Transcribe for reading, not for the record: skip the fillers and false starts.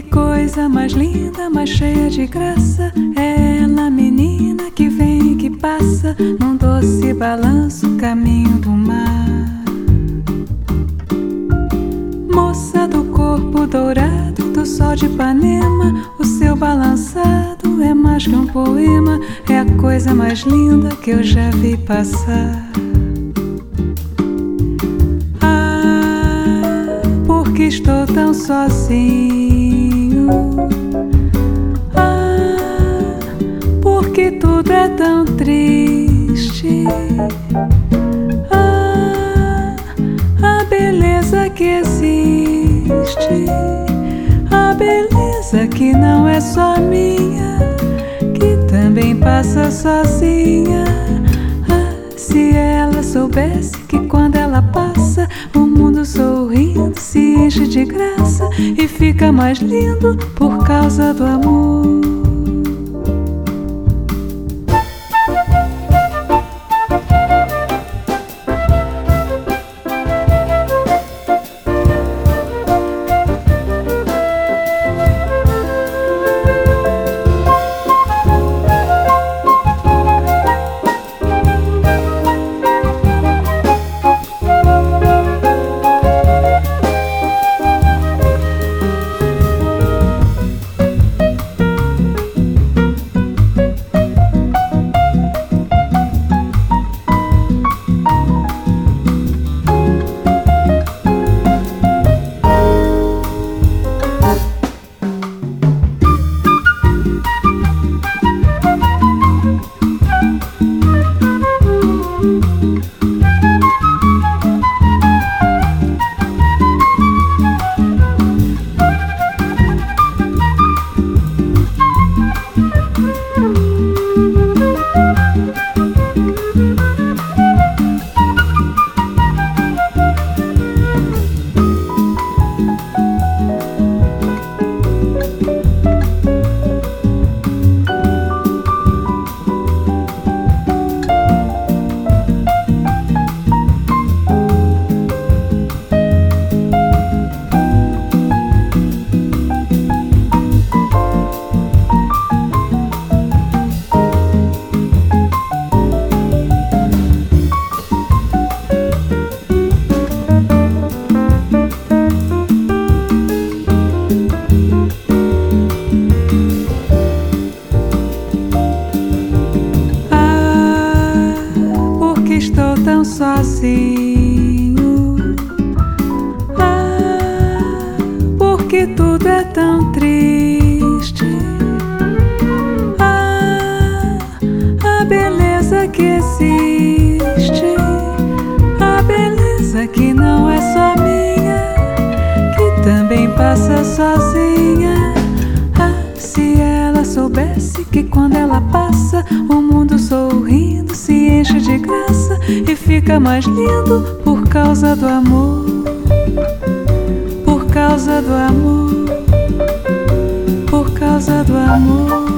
Que coisa mais linda, mais cheia de graça, é ela, menina que vem e que passa num doce balanço, caminho do mar. Moça do corpo dourado do sol de Ipanema, o seu balançado é mais que um poema, é a coisa mais linda que eu já vi passar. Ah, porque estou tão sozinho. Ah, porque tudo é tão triste. Ah, a beleza que existe, a beleza que não é só minha, que também passa sozinha. Ah, se ela soubesse que quando ela passa, o mundo sorrindo se enche de graça e fica mais lindo por causa do amor. Estou tão sozinho. Ah, porque tudo é tão triste. Ah, a beleza que existe, a beleza que não é só minha, que também passa sozinha. Ah, se ela soubesse que quando ela passa, o mundo sorrindo se enche de graça e fica mais lindo por causa do amor. Por causa do amor. Por causa do amor.